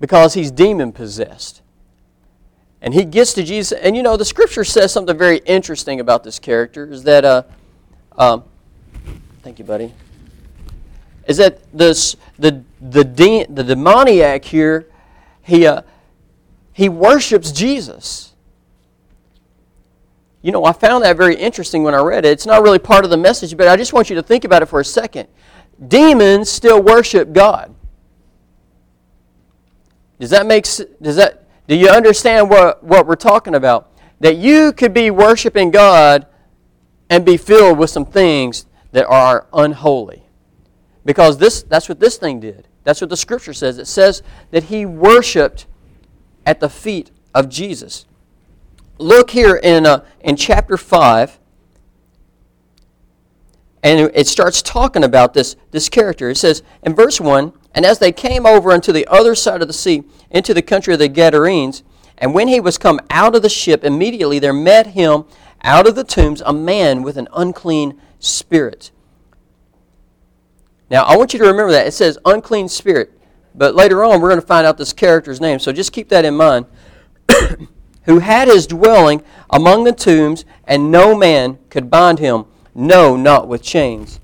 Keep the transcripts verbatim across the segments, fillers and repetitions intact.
because he's demon-possessed. And he gets to Jesus, and you know, the Scripture says something very interesting about this character, is that, uh, um, thank you, buddy, is that this, the, the, de- the demoniac here, he, uh, he worships Jesus. You know, I found that very interesting when I read it. It's not really part of the message, but I just want you to think about it for a second. Demons still worship God. Does that make does that do you understand what, what we're talking about? That you could be worshiping God and be filled with some things that are unholy. Because this that's what this thing did. That's what the Scripture says. It says that he worshiped at the feet of Jesus. Look here in uh, in chapter five, and it starts talking about this, this character. It says in verse one, "And as they came over unto the other side of the sea, into the country of the Gadarenes, and when he was come out of the ship, immediately there met him out of the tombs a man with an unclean spirit." Now, I want you to remember that. It says unclean spirit. But later on, we're going to find out this character's name. So just keep that in mind. "Who had his dwelling among the tombs, and no man could bind him, no, not with chains.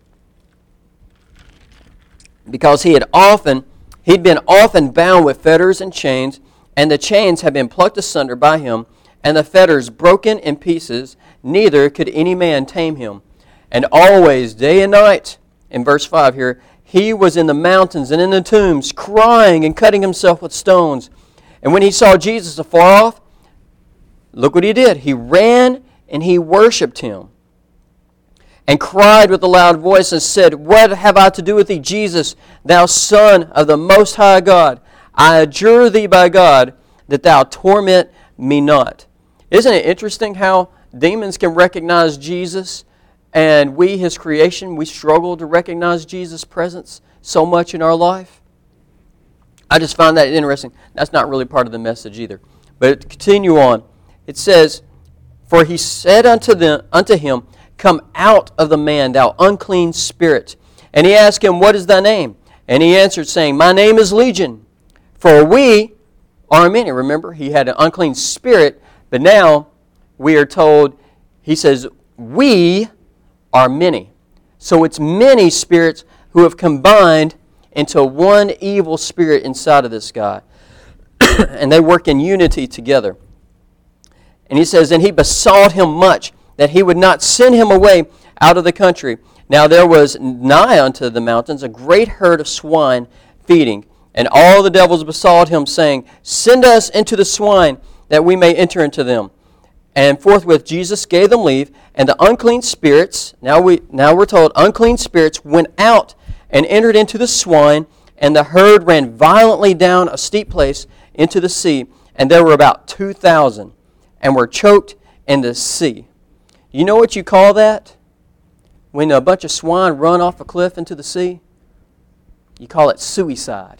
Because he had often, he'd been often bound with fetters and chains, and the chains had been plucked asunder by him, and the fetters broken in pieces, neither could any man tame him. And always, day and night," in verse five here, "he was in the mountains and in the tombs, crying and cutting himself with stones. And when he saw Jesus afar off, look what he did. He ran and he worshipped him, and cried with a loud voice and said, What have I to do with thee, Jesus, thou Son of the Most High God? I adjure thee by God that thou torment me not." Isn't it interesting how demons can recognize Jesus, and we, his creation, we struggle to recognize Jesus' presence so much in our life? I just find that interesting. That's not really part of the message either. But continue on. It says, "For he said unto them, unto him, Come out of the man, thou unclean spirit. And he asked him, What is thy name? And he answered, saying, My name is Legion, for we are many." Remember, he had an unclean spirit, but now we are told, he says, we are many. So it's many spirits who have combined into one evil spirit inside of this guy. And they work in unity together. And he says, "And he besought him much, that he would not send him away out of the country. Now there was nigh unto the mountains a great herd of swine feeding. And all the devils besought him, saying, Send us into the swine, that we may enter into them. And forthwith Jesus gave them leave, and the unclean spirits," now, we, now we're told, unclean spirits went out and entered into the swine, and the herd ran violently down a steep place into the sea, and there were about two thousand, and were choked in the sea." You know what you call that? When a bunch of swine run off a cliff into the sea? You call it suicide.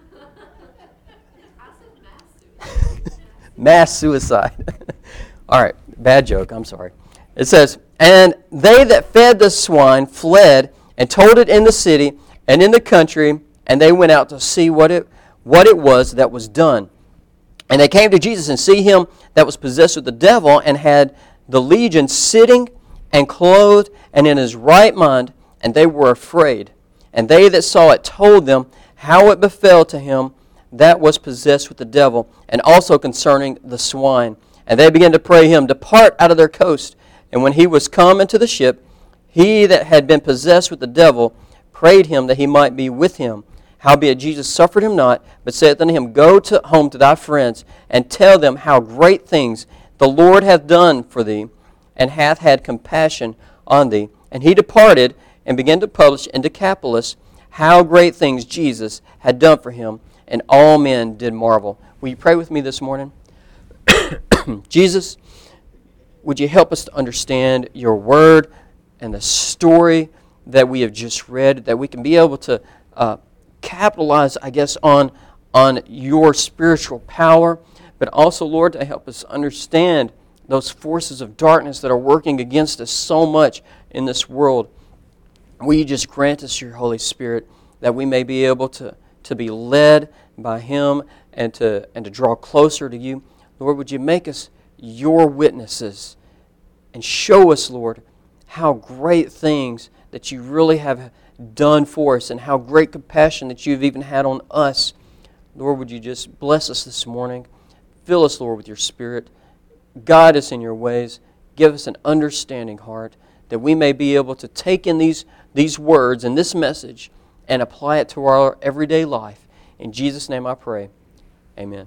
Mass suicide. All right, bad joke, I'm sorry. It says, "And they that fed the swine fled, and told it in the city and in the country, and they went out to see what it what it was that was done. And they came to Jesus, and see him that was possessed with the devil, and had the legion sitting and clothed and in his right mind, and they were afraid. And they that saw it told them how it befell to him that was possessed with the devil, and also concerning the swine. And they began to pray him, Depart out of their coast. And when he was come into the ship, he that had been possessed with the devil prayed him that he might be with him. Howbeit Jesus suffered him not, but saith unto him, Go to home to thy friends, and tell them how great things the Lord hath done for thee, and hath had compassion on thee. And he departed, and began to publish in Decapolis how great things Jesus had done for him, and all men did marvel. Will you pray with me this morning? Jesus, would you help us to understand your word and the story that we have just read, that we can be able to uh, capitalize, I guess, on, on your spiritual power, but also, Lord, to help us understand those forces of darkness that are working against us so much in this world. Will you just grant us your Holy Spirit that we may be able to, to be led, by Him and to, and to draw closer to You. Lord, would You make us Your witnesses and show us, Lord, how great things that You really have done for us and how great compassion that You've even had on us. Lord, would You just bless us this morning? Fill us, Lord, with Your Spirit. Guide us in Your ways. Give us an understanding heart that we may be able to take in these, these words and this message and apply it to our everyday life. In Jesus' name I pray. Amen.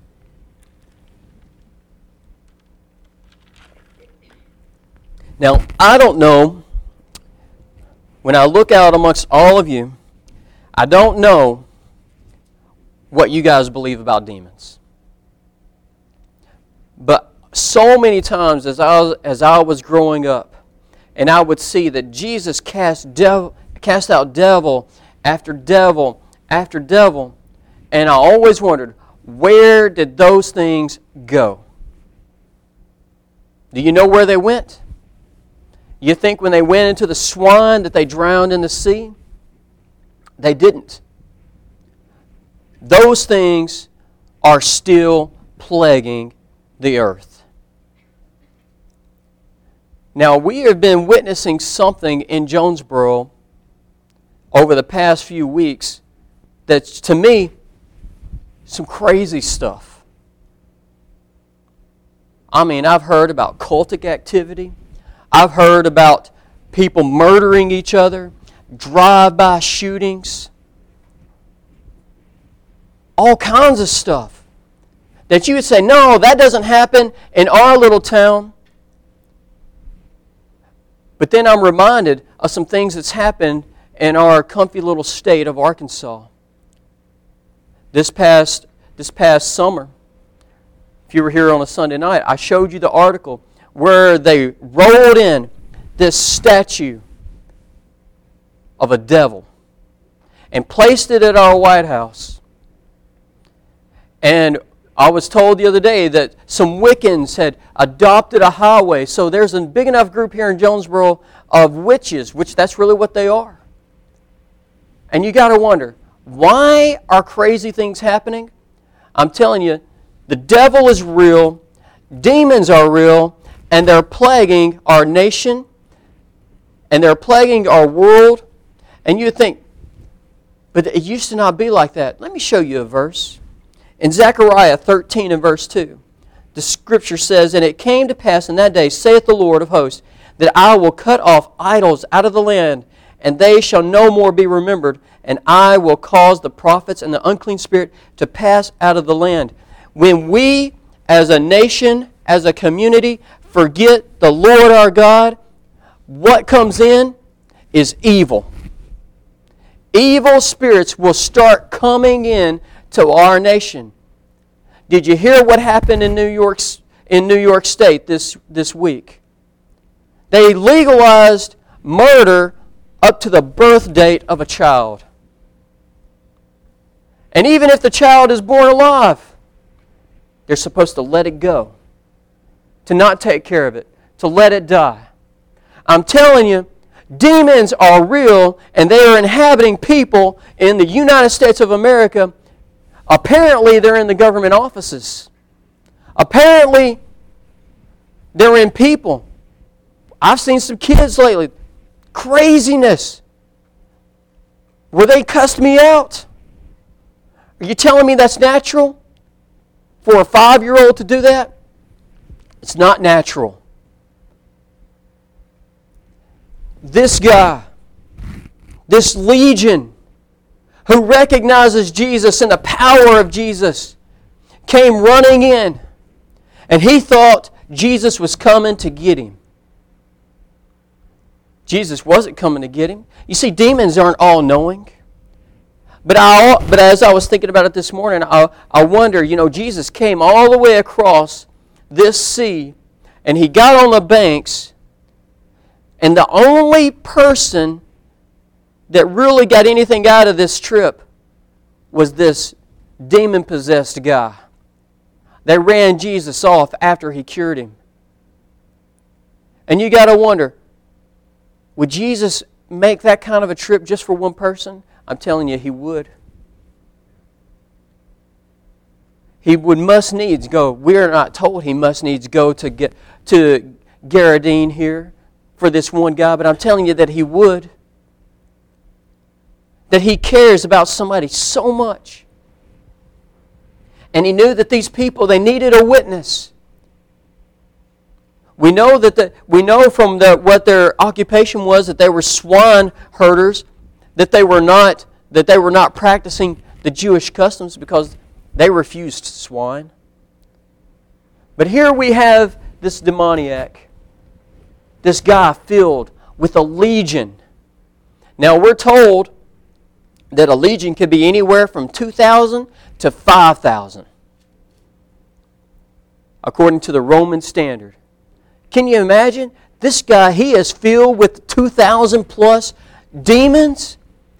Now, I don't know, when I look out amongst all of you, I don't know what you guys believe about demons. But so many times as I was, as I was growing up, and I would see that Jesus cast devil, cast out devil after devil after devil, and I always wondered, where did those things go? Do you know where they went? You think when they went into the swine that they drowned in the sea? They didn't. Those things are still plaguing the earth. Now, we have been witnessing something in Jonesboro over the past few weeks that's, to me, some crazy stuff. I mean, I've heard about cultic activity. I've heard about people murdering each other, drive-by shootings, all kinds of stuff that you would say, no, that doesn't happen in our little town. But then I'm reminded of some things that's happened in our comfy little state of Arkansas. This past, this past summer, if you were here on a Sunday night, I showed you the article where they rolled in this statue of a devil and placed it at our White House. And I was told the other day that some Wiccans had adopted a highway, so there's a big enough group here in Jonesboro of witches, which that's really what they are. And you got to wonder, why are crazy things happening? I'm telling you, the devil is real, demons are real, and they're plaguing our nation, and they're plaguing our world. And you think, but it used to not be like that. Let me show you a verse. In Zechariah thirteen and verse two, the Scripture says, "And it came to pass in that day, saith the Lord of hosts, that I will cut off idols out of the land, and they shall no more be remembered, and I will cause the prophets and the unclean spirit to pass out of the land." When we, as a nation, as a community, forget the Lord our God, what comes in is evil. Evil spirits will start coming in to our nation. Did you hear what happened in New York in New York State this, this week? They legalized murder up to the birth date of a child. And even if the child is born alive, they're supposed to let it go, to not take care of it, to let it die. I'm telling you, demons are real, and they are inhabiting people in the United States of America. Apparently, they're in the government offices. Apparently, they're in people. I've seen some kids lately. Craziness. Where they cussed me out. Are you telling me that's natural? For a five-year-old to do that? It's not natural. This guy, this legion, who recognizes Jesus and the power of Jesus, came running in, and he thought Jesus was coming to get him. Jesus wasn't coming to get him. You see, demons aren't all-knowing. But I, but as I was thinking about it this morning, I, I wonder, you know, Jesus came all the way across this sea, and he got on the banks, and the only person that really got anything out of this trip was this demon-possessed guy. They ran Jesus off after he cured him. And you got to wonder, would Jesus make that kind of a trip just for one person? I'm telling you, he would. he would must needs go. We're not told he must needs go to get to Gerardine here for this one guy, but I'm telling you that he would. That he cares about somebody so much. And he knew that these people, they needed a witness. We know that the, we know from the, what their occupation was that they were swine herders, that they were not that they were not practicing the Jewish customs because they refused swine. But here we have this demoniac, this guy filled with a legion. Now we're told that a legion could be anywhere from two thousand to five thousand, according to the Roman standard. Can you imagine? This guy, he is filled with two thousand plus demons.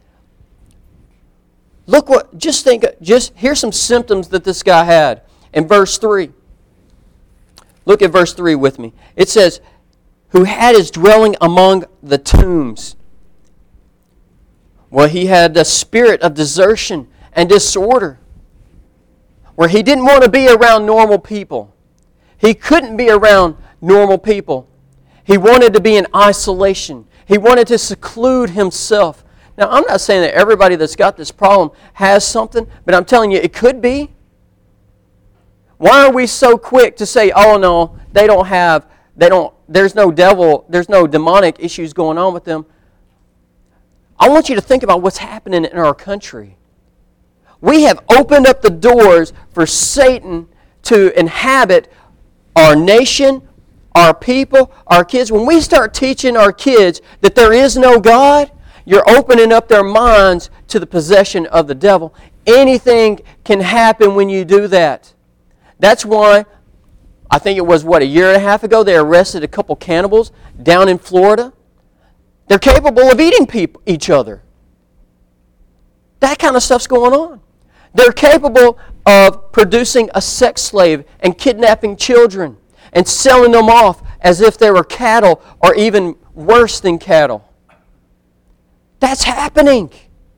Look what, just think, just here's some symptoms that this guy had. In verse three. Look at verse three with me. It says, who had his dwelling among the tombs. Well, he had the spirit of desertion and disorder, where he didn't want to be around normal people. He couldn't be around normal people. He wanted to be in isolation. He wanted to seclude himself. Now, I'm not saying that everybody that's got this problem has something, but I'm telling you, it could be. Why are we so quick to say, oh no, they don't have, they don't, there's no devil, there's no demonic issues going on with them? I want you to think about what's happening in our country. We have opened up the doors for Satan to inhabit our nation, our people, our kids. When we start teaching our kids that there is no God, you're opening up their minds to the possession of the devil. Anything can happen when you do that. That's why, I think it was, what, a year and a half ago, they arrested a couple cannibals down in Florida. They're capable of eating people, each other. That kind of stuff's going on. They're capable of producing a sex slave and kidnapping children and selling them off as if they were cattle, or even worse than cattle. That's happening.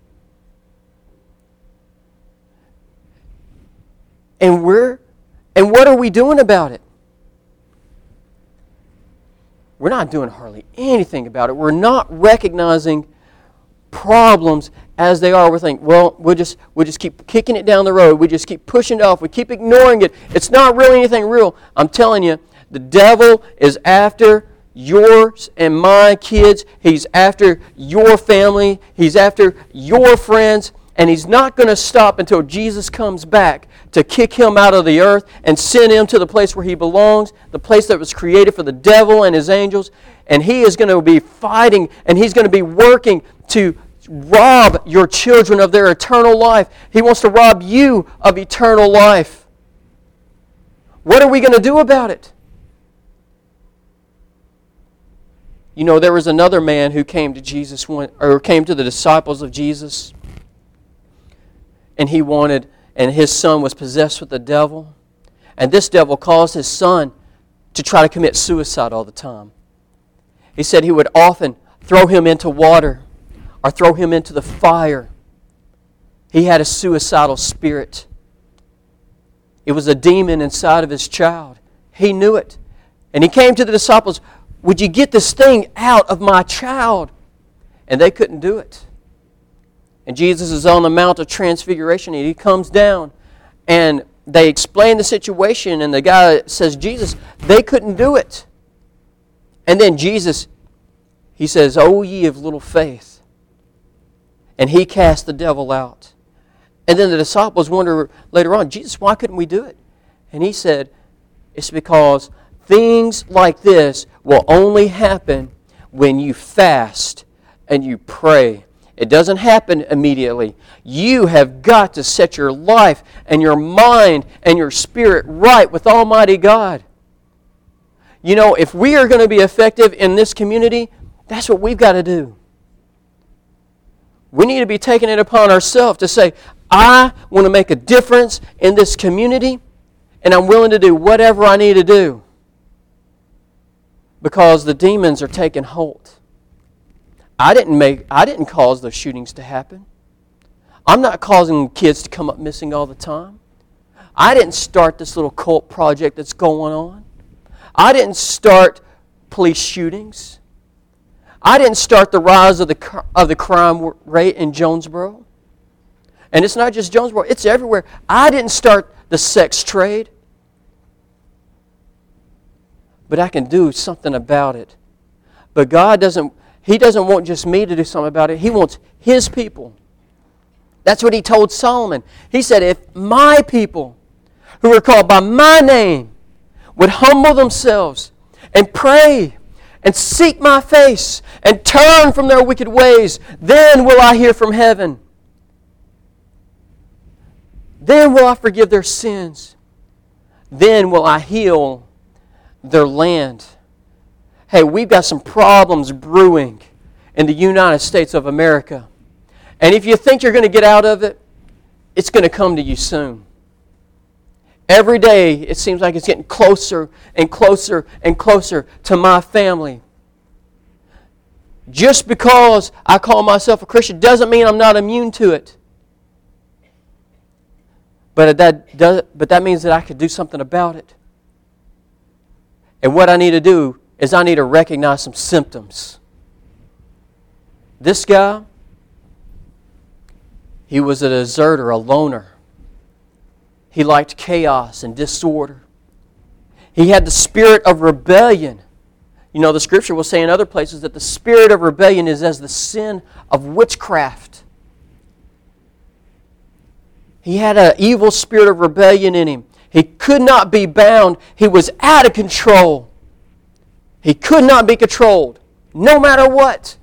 And we're and what are we doing about it? We're not doing hardly anything about it. We're not recognizing problems as they are. We're thinking, well, we'll just we'll just keep kicking it down the road. We just keep pushing it off. We keep ignoring it. It's not really anything real. I'm telling you, the devil is after yours and my kids. He's after your family. He's after your friends. And he's not going to stop until Jesus comes back to kick him out of the earth and send him to the place where he belongs, the place that was created for the devil and his angels. And he is going to be fighting, and he's going to be working to rob your children of their eternal life. He wants to rob you of eternal life. What are we going to do about it? You know, there was another man who came to Jesus, one, or came to the disciples of Jesus, and he wanted, and his son was possessed with the devil. And this devil caused his son to try to commit suicide all the time. He said he would often throw him into water or throw him into the fire. He had a suicidal spirit. It was a demon inside of his child. He knew it. And he came to the disciples, would you get this thing out of my child? And they couldn't do it. And Jesus is on the Mount of Transfiguration, and he comes down, and they explain the situation, and the guy says, Jesus, they couldn't do it. And then Jesus, he says, oh, ye of little faith. And he cast the devil out. And then the disciples wonder later on, Jesus, why couldn't we do it? And he said, it's because things like this will only happen when you fast and you pray. It doesn't happen immediately. You have got to set your life and your mind and your spirit right with Almighty God. You know, if we are going to be effective in this community, that's what we've got to do. We need to be taking it upon ourselves to say, I want to make a difference in this community, and I'm willing to do whatever I need to do because the demons are taking hold. I didn't make I didn't cause those shootings to happen. I'm not causing kids to come up missing all the time. I didn't start this little cult project that's going on. I didn't start police shootings. I didn't start the rise of the of the crime rate in Jonesboro. And it's not just Jonesboro, it's everywhere. I didn't start the sex trade. But I can do something about it. But God doesn't, He doesn't want just me to do something about it. He wants His people. That's what He told Solomon. He said, if my people, who are called by my name, would humble themselves and pray and seek my face and turn from their wicked ways, then will I hear from heaven. Then will I forgive their sins. Then will I heal their land. Hey, we've got some problems brewing in the United States of America. And if you think you're going to get out of it, it's going to come to you soon. Every day, it seems like it's getting closer and closer and closer to my family. Just because I call myself a Christian doesn't mean I'm not immune to it. But that, does, but that means that I could do something about it. And what I need to do is I need to recognize some symptoms. This guy, he was a deserter, a loner. He liked chaos and disorder. He had the spirit of rebellion. You know, the Scripture will say in other places that the spirit of rebellion is as the sin of witchcraft. He had an evil spirit of rebellion in him. He could not be bound. He was out of control. He could not be controlled, no matter what.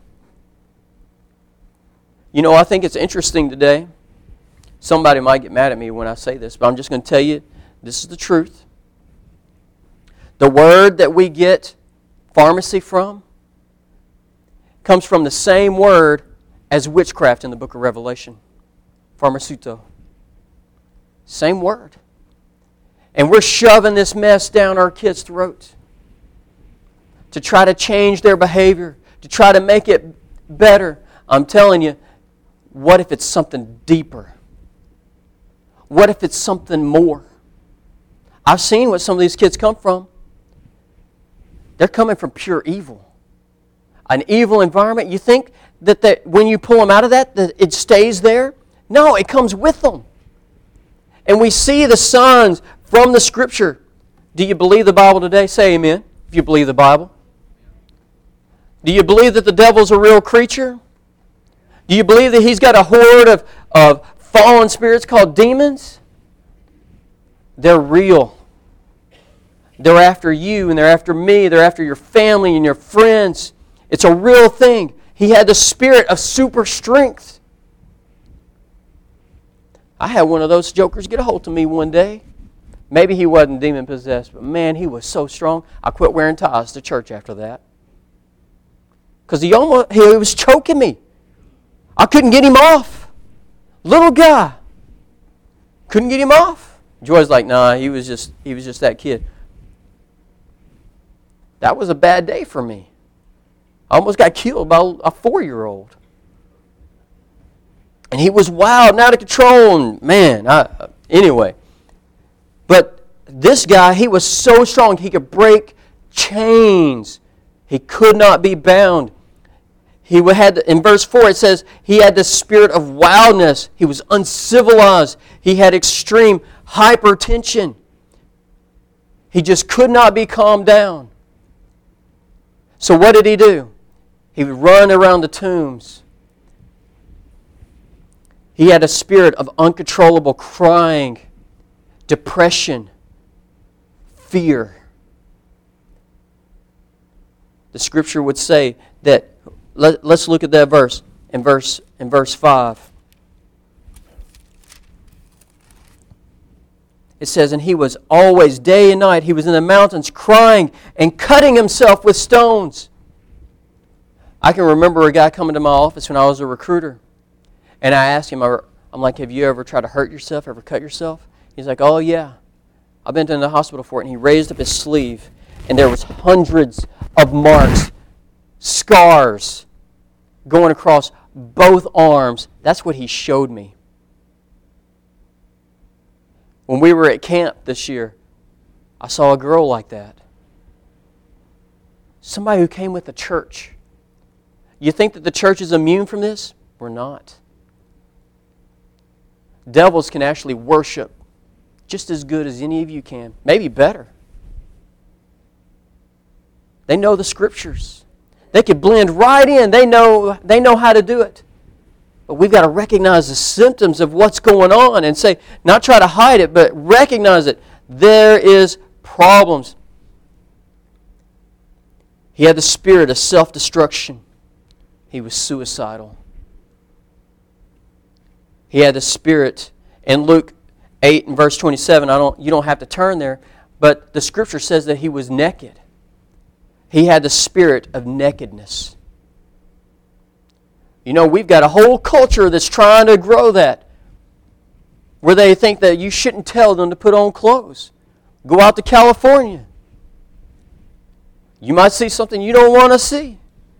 You know, I think it's interesting today. Somebody might get mad at me when I say this, but I'm just going to tell you, this is the truth. The word that we get pharmacy from comes from the same word as witchcraft in the book of Revelation. Pharmaceuto. Same word. And we're shoving this mess down our kids' throats to try to change their behavior, to try to make it better. I'm telling you, what if it's something deeper? What if it's something more? I've seen what some of these kids come from. They're coming from pure evil. An evil environment. You think that they, when you pull them out of that, that it stays there? No, it comes with them. And we see the signs from the Scripture. Do you believe the Bible today? Say amen if you believe the Bible. Do you believe that the devil's a real creature? Do you believe that he's got a horde of, of fallen spirits called demons? They're real. They're after you and they're after me. They're after your family and your friends. It's a real thing. He had the spirit of super strength. I had one of those jokers get a hold of me one day. Maybe he wasn't demon-possessed, but man, he was so strong. I quit wearing ties to church after that. Because he almost he was choking me. I couldn't get him off. Little guy. Couldn't get him off. Joy's like, nah, he was just he was just that kid. That was a bad day for me. I almost got killed by a four-year-old. And he was wild and out of control. And man, I, anyway. But this guy, he was so strong, he could break chains. He could not be bound. He had, in verse four, it says, he had the spirit of wildness. He was uncivilized. He had extreme hypertension. He just could not be calmed down. So what did he do? He would run around the tombs. He had a spirit of uncontrollable crying, depression, fear. The Scripture would say that, let, let's look at that verse, in verse, in verse five. It says, and he was always, day and night, he was in the mountains crying and cutting himself with stones. I can remember a guy coming to my office when I was a recruiter. And I asked him, I'm like, have you ever tried to hurt yourself, ever cut yourself? He's like, oh yeah. I've been to the hospital for it. And he raised up his sleeve, and there was hundreds of marks, scars, going across both arms. That's what he showed me. When we were at camp this year, I saw a girl like that. Somebody who came with the church. You think that the church is immune from this? We're not. Devils can actually worship just as good as any of you can. Maybe better. They know the Scriptures. They can blend right in. They know, they know how to do it. But we've got to recognize the symptoms of what's going on and say, not try to hide it, but recognize it. There is problems. He had the spirit of self-destruction. He was suicidal. He had the spirit. In Luke eight and verse twenty-seven, I don't, you don't have to turn there, but the Scripture says that he was naked. He had the spirit of nakedness. You know, we've got a whole culture that's trying to grow that, where they think that you shouldn't tell them to put on clothes. Go out to California. You might see something you don't want to see.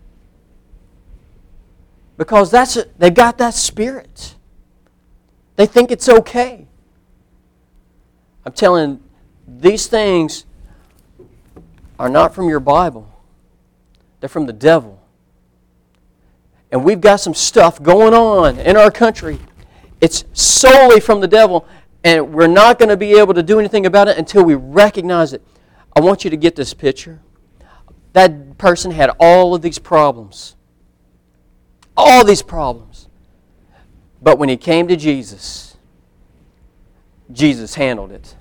Because that's a, they've got that spirit. They think it's okay. I'm telling you, these things are not from your Bible. They're from the devil. And we've got some stuff going on in our country. It's solely from the devil, and we're not going to be able to do anything about it until we recognize it. I want you to get this picture. That person had all of these problems. All these problems. But when he came to Jesus, Jesus handled it.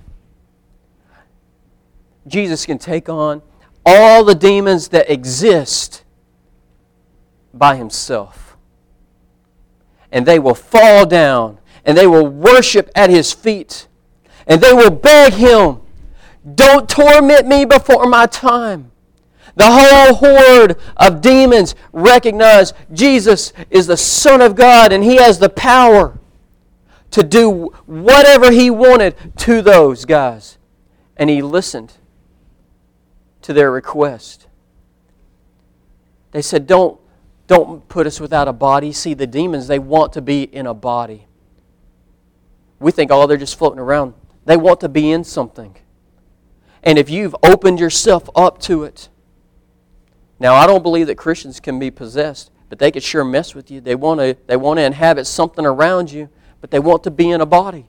Jesus can take on all the demons that exist by Himself. And they will fall down, and they will worship at His feet, and they will beg Him, don't torment me before my time. The whole horde of demons recognize Jesus is the Son of God, and He has the power to do whatever He wanted to those guys. And He listened to their request. They said, don't, don't put us without a body. See, the demons, they want to be in a body. We think, oh, they're just floating around. They want to be in something. And if you've opened yourself up to it. Now, I don't believe that Christians can be possessed, but they could sure mess with you. They want to, they want to inhabit something around you, but they want to be in a body.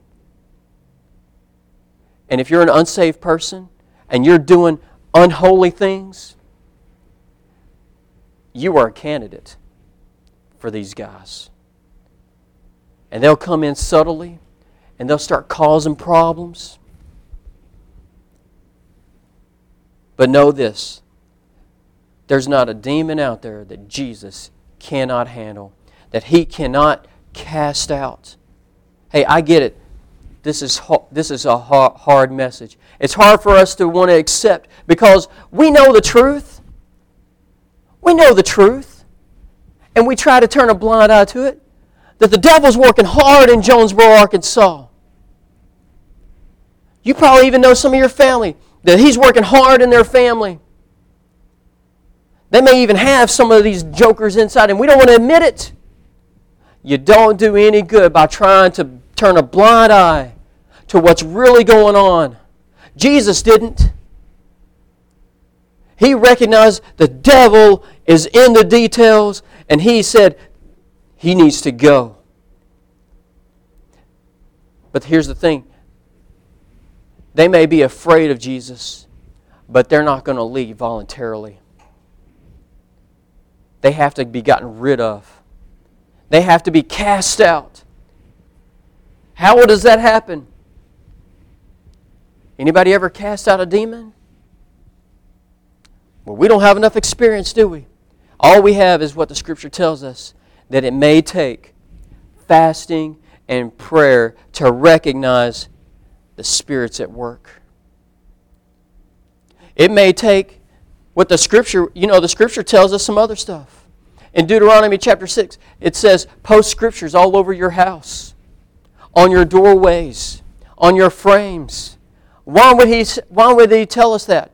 And if you're an unsaved person and you're doing unholy things, you are a candidate for these guys. And they'll come in subtly, and they'll start causing problems. But know this, there's not a demon out there that Jesus cannot handle, that He cannot cast out. Hey, I get it. This is this is a hard message. It's hard for us to want to accept because we know the truth. We know the truth. And we try to turn a blind eye to it. That the devil's working hard in Jonesboro, Arkansas. You probably even know some of your family that he's working hard in their family. They may even have some of these jokers inside, and we don't want to admit it. You don't do any good by trying to turn a blind eye to what's really going on. Jesus didn't. He recognized the devil is in the details, and He said he needs to go. But here's the thing. They may be afraid of Jesus, but they're not going to leave voluntarily. They have to be gotten rid of. They have to be cast out. How does that happen? Anybody ever cast out a demon? Well, we don't have enough experience, do we? All we have is what the Scripture tells us, that it may take fasting and prayer to recognize the spirits at work. It may take what the Scripture, you know, the Scripture tells us some other stuff. In Deuteronomy chapter six, it says, post Scriptures all over your house, on your doorways, on your frames. Why would he, why would he tell us that?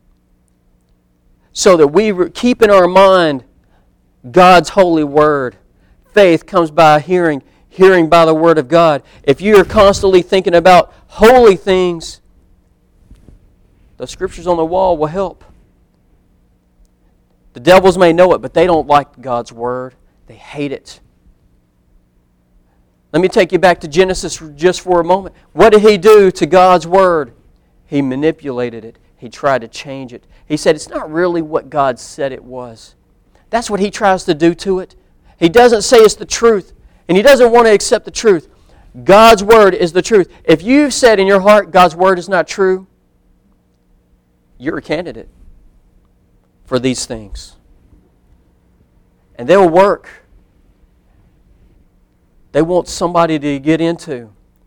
So that we keep in our mind God's holy word. Faith comes by hearing, hearing by the Word of God. If you are constantly thinking about holy things, the scriptures on the wall will help. The devils may know it, but they don't like God's Word. They hate it. Let me take you back to Genesis just for a moment. What did he do to God's Word? He manipulated it. He tried to change it. He said it's not really what God said it was. That's what he tries to do to it. He doesn't say it's the truth, and he doesn't want to accept the truth. God's Word is the truth. If you've said in your heart God's Word is not true, you're a candidate for these things. And they will work. They want somebody to get into.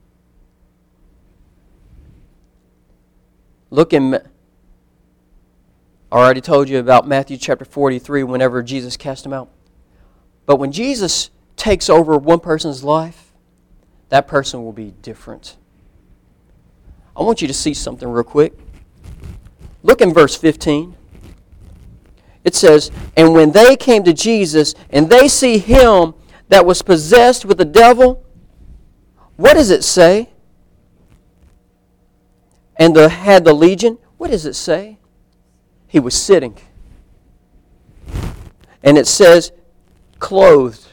Look in, I already told you about Matthew chapter forty-three whenever Jesus cast him out. But when Jesus takes over one person's life, that person will be different. I want you to see something real quick. Look in verse fifteen. It says, "And when they came to Jesus, and they see him that was possessed with the devil," what does it say? "And the, had the legion," what does it say? He was sitting. And it says, "clothed."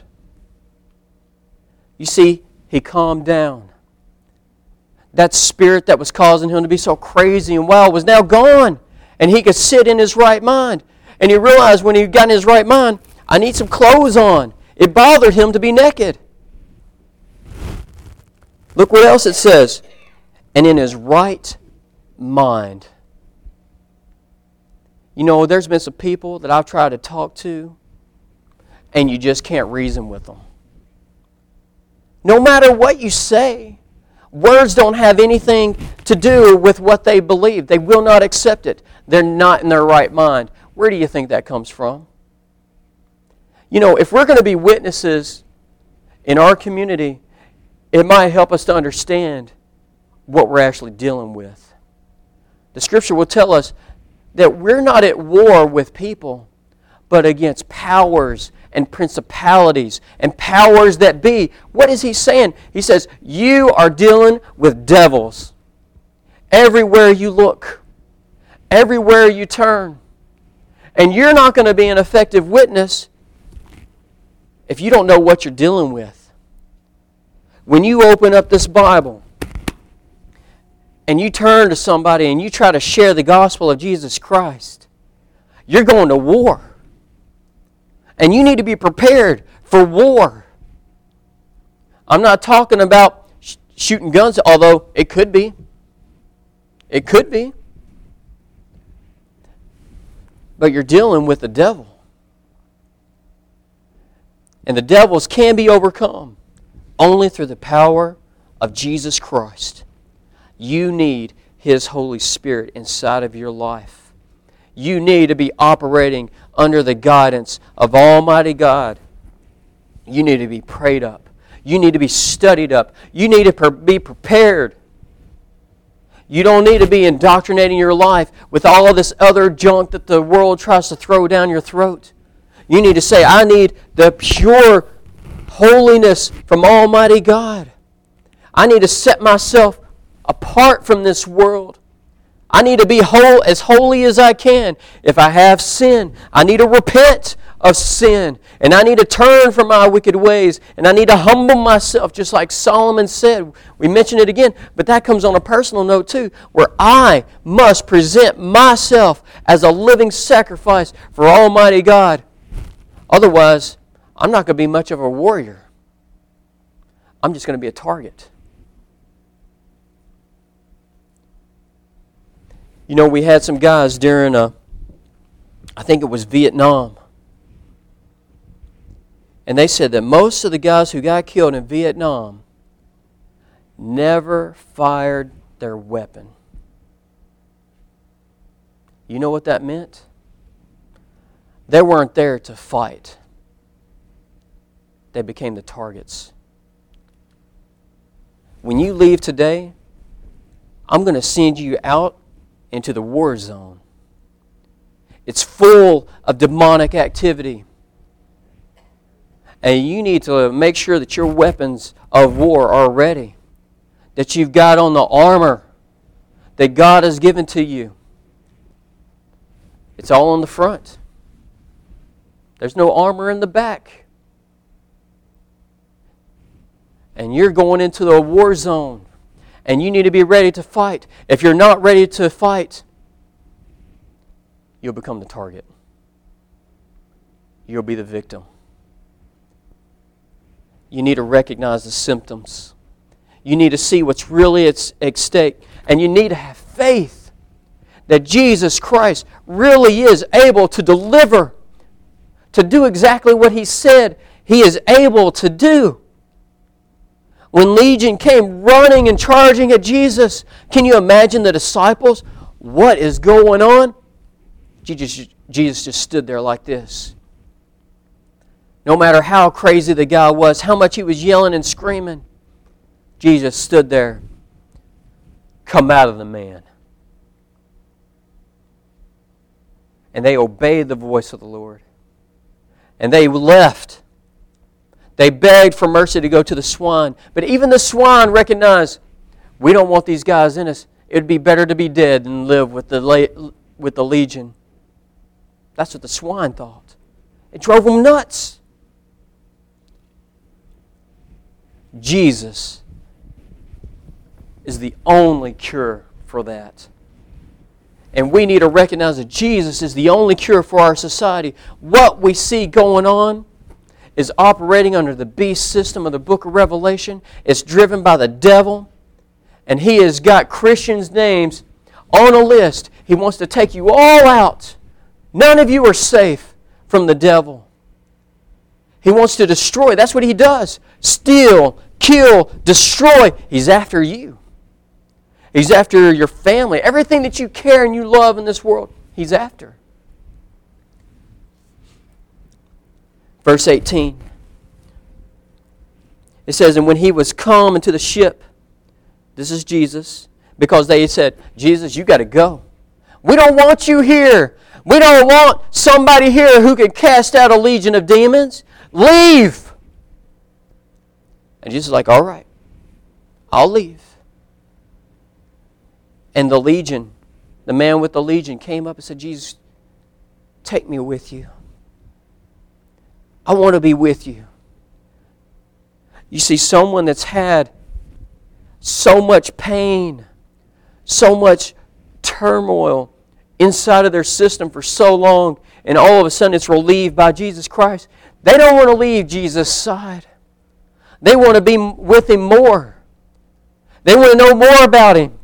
You see, he calmed down. That spirit that was causing him to be so crazy and wild was now gone. And he could sit in his right mind. And he realized when he got in his right mind, I need some clothes on. It bothered him to be naked. Look what else it says. And in his right mind. You know, there's been some people that I've tried to talk to, and you just can't reason with them. No matter what you say, words don't have anything to do with what they believe. They will not accept it. They're not in their right mind. Where do you think that comes from? You know, if we're going to be witnesses in our community, it might help us to understand what we're actually dealing with. The Scripture will tell us that we're not at war with people, but against powers and principalities and powers that be. What is he saying? He says, you are dealing with devils. Everywhere you look, everywhere you turn. And you're not going to be an effective witness if you don't know what you're dealing with. When you open up this Bible and you turn to somebody and you try to share the gospel of Jesus Christ, you're going to war. And you need to be prepared for war. I'm not talking about sh- shooting guns, although it could be. It could be. But you're dealing with the devil. And the devils can be overcome only through the power of Jesus Christ. You need His Holy Spirit inside of your life. You need to be operating under the guidance of Almighty God. You need to be prayed up. You need to be studied up. You need to be prepared. You don't need to be indoctrinating your life with all of this other junk that the world tries to throw down your throat. You need to say, I need the pure holiness from Almighty God. I need to set myself apart from this world. I need to be whole, as holy as I can. If I have sin, I need to repent of sin. And I need to turn from my wicked ways. And I need to humble myself, just like Solomon said. We mentioned it again, but that comes on a personal note too, where I must present myself as a living sacrifice for Almighty God. Otherwise, I'm not going to be much of a warrior. I'm just going to be a target. You know, we had some guys during, a, I think it was Vietnam. And they said that most of the guys who got killed in Vietnam never fired their weapon. You know what that meant? They weren't there to fight. They became the targets. When you leave today, I'm going to send you out into the war zone. It's full of demonic activity. And you need to make sure that your weapons of war already. That you've got on the armor that God has given to you. It's all on the front. There's no armor in the back. And you're going into the war zone. And you need to be ready to fight. If you're not ready to fight, you'll become the target. You'll be the victim. You need to recognize the symptoms. You need to see what's really at stake. And you need to have faith that Jesus Christ really is able to deliver, to do exactly what He said He is able to do. When Legion came running and charging at Jesus, can you imagine the disciples? What is going on? Jesus, Jesus just stood there like this. No matter how crazy the guy was, how much he was yelling and screaming, Jesus stood there. Come out of the man. And they obeyed the voice of the Lord. And they left. They begged for mercy to go to the swine. But even the swine recognized, we don't want these guys in us. It would be better to be dead than live with the, with the legion. That's what the swine thought. It drove them nuts. Jesus is the only cure for that. And we need to recognize that Jesus is the only cure for our society. What we see going on is operating under the beast system of the book of Revelation. It's driven by the devil. And he has got Christians' names on a list. He wants to take you all out. None of you are safe from the devil. He wants to destroy. That's what he does. Steal, kill, destroy. He's after you. He's after your family. Everything that you care and you love in this world, he's after. Verse eighteen. It says, and when he was come into the ship, this is Jesus, because they said, Jesus, you got to go. We don't want you here. We don't want somebody here who can cast out a legion of demons. Leave. And Jesus is like, all right, I'll leave. And the legion, the man with the legion came up and said, Jesus, take me with you. I want to be with you. You see, someone that's had so much pain, so much turmoil inside of their system for so long, and all of a sudden it's relieved by Jesus Christ. They don't want to leave Jesus' side. They want to be with Him more. They want to know more about Him.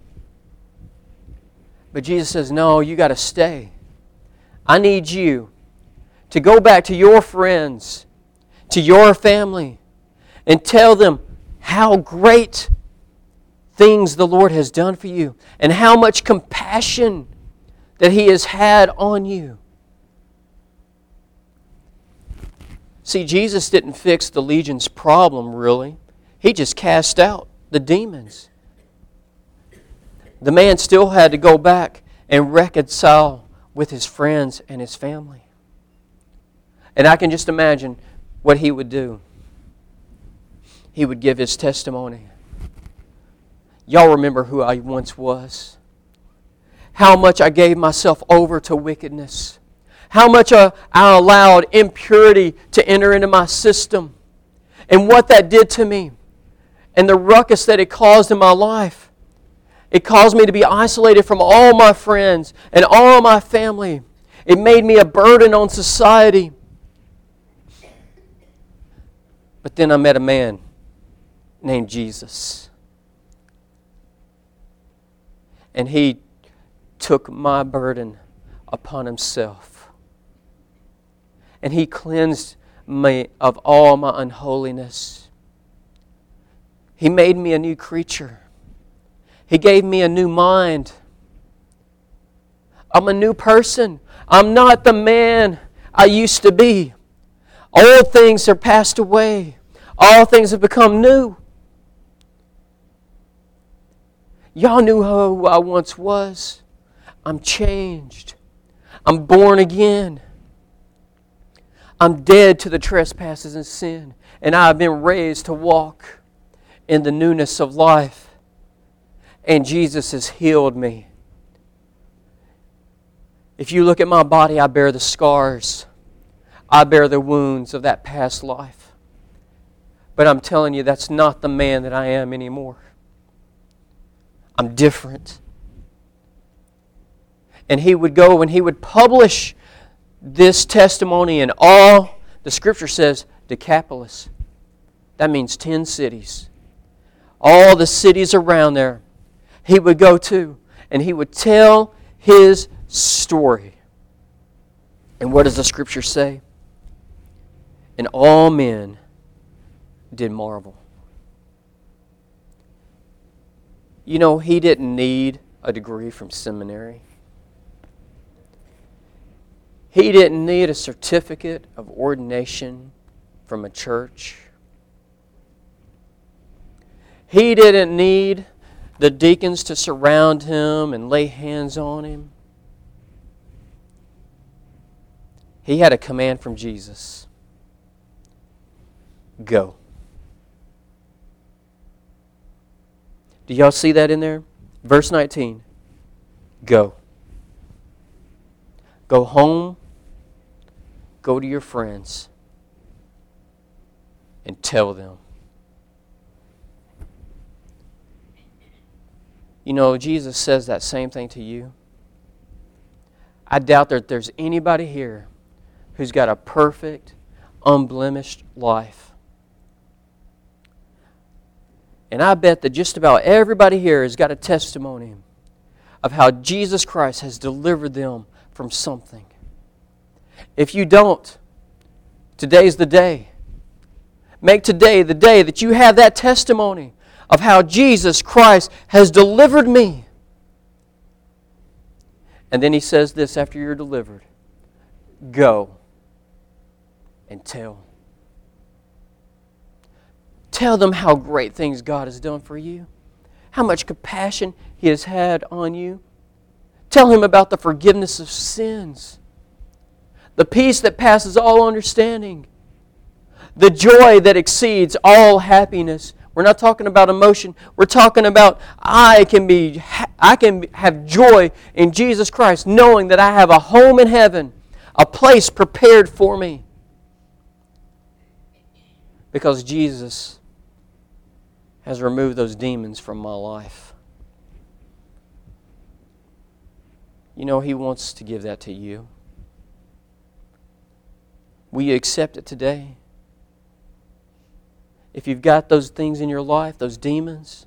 But Jesus says, no, you got to stay. I need you to go back to your friends, to your family, and tell them how great things the Lord has done for you and how much compassion that He has had on you. See, Jesus didn't fix the legion's problem, really. He just cast out the demons. The man still had to go back and reconcile with his friends and his family. And I can just imagine what he would do. He would give his testimony. Y'all remember who I once was. How much I gave myself over to wickedness. How much I allowed impurity to enter into my system. And what that did to me. And the ruckus that it caused in my life. It caused me to be isolated from all my friends and all my family. It made me a burden on society. But then I met a man named Jesus. And He took my burden upon Himself. And He cleansed me of all my unholiness. He made me a new creature. He gave me a new mind. I'm a new person. I'm not the man I used to be. Old things are passed away. All things have become new. Y'all knew who I once was. I'm changed. I'm born again. I'm dead to the trespasses and sin. And I have been raised to walk. in the newness of life. And Jesus has healed me. If you look at my body, I bear the scars. I bear the wounds of that past life. But I'm telling you, that's not the man that I am anymore. I'm different. And he would go and he would publish this testimony in all, the Scripture says, Decapolis. That means ten cities. All the cities around there, he would go to, and he would tell his story. And what does the Scripture say? And all men did marvel. You know, he didn't need a degree from seminary. He didn't need a certificate of ordination from a church. He didn't need the deacons to surround him and lay hands on him. He had a command from Jesus. Go. Do y'all see that in there? Verse nineteen. Go. Go home. Go to your friends. And tell them. You know, Jesus says that same thing to you. I doubt that there's anybody here who's got a perfect, unblemished life. And I bet that just about everybody here has got a testimony of how Jesus Christ has delivered them from something. If you don't, today's the day. Make today the day that you have that testimony of how Jesus Christ has delivered me. And then he says this after you're delivered. Go and tell. Tell them how great things God has done for you. How much compassion He has had on you. Tell him about the forgiveness of sins. The peace that passes all understanding. The joy that exceeds all happiness. We're not talking about emotion. We're talking about I can be, I can have joy in Jesus Christ, knowing that I have a home in heaven, a place prepared for me. Because Jesus has removed those demons from my life. You know, He wants to give that to you. Will you accept it today? If you've got those things in your life, those demons,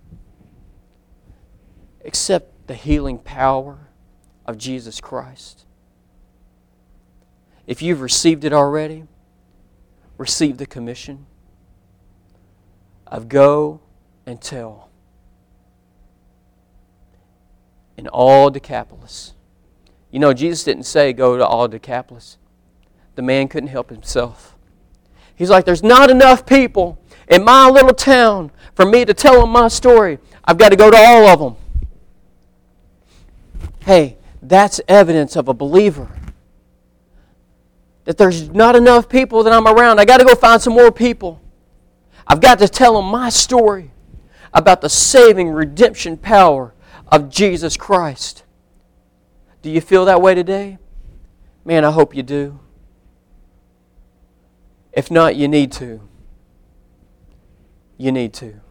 accept the healing power of Jesus Christ. If you've received it already, receive the commission of go and tell in all Decapolis. You know, Jesus didn't say go to all Decapolis. The man couldn't help himself. He's like, there's not enough people in my little town for me to tell them my story. I've got to go to all of them. Hey, that's evidence of a believer. That there's not enough people that I'm around. I got to go find some more people. I've got to tell them my story about the saving redemption power of Jesus Christ. Do you feel that way today? Man, I hope you do. If not, you need to. You need to.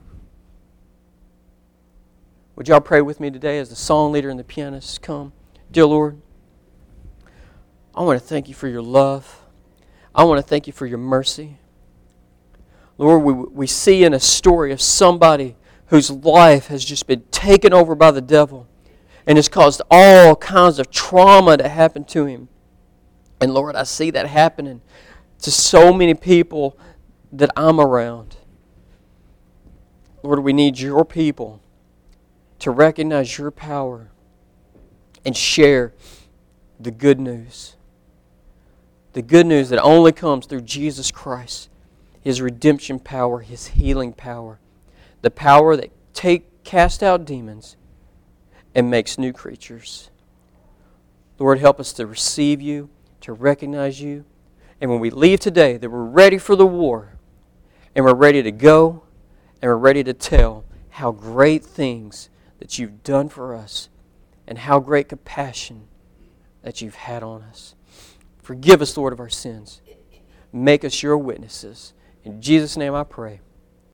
Would y'all pray with me today as the song leader and the pianists come? Dear Lord, I want to thank You for Your love. I want to thank You for Your mercy. Lord, we, we see in a story of somebody whose life has just been taken over by the devil and has caused all kinds of trauma to happen to him. And Lord, I see that happening to so many people that I'm around. Lord, we need Your people to recognize Your power and share the good news. The good news that only comes through Jesus Christ, His redemption power, His healing power, the power that take cast out demons and makes new creatures. Lord, help us to receive You, to recognize You, and when we leave today, that we're ready for the war, and we're ready to go and we're ready to tell how great things that you've done for us and how great compassion that you've had on us. Forgive us, Lord, of our sins. Make us your witnesses. In Jesus' name I pray.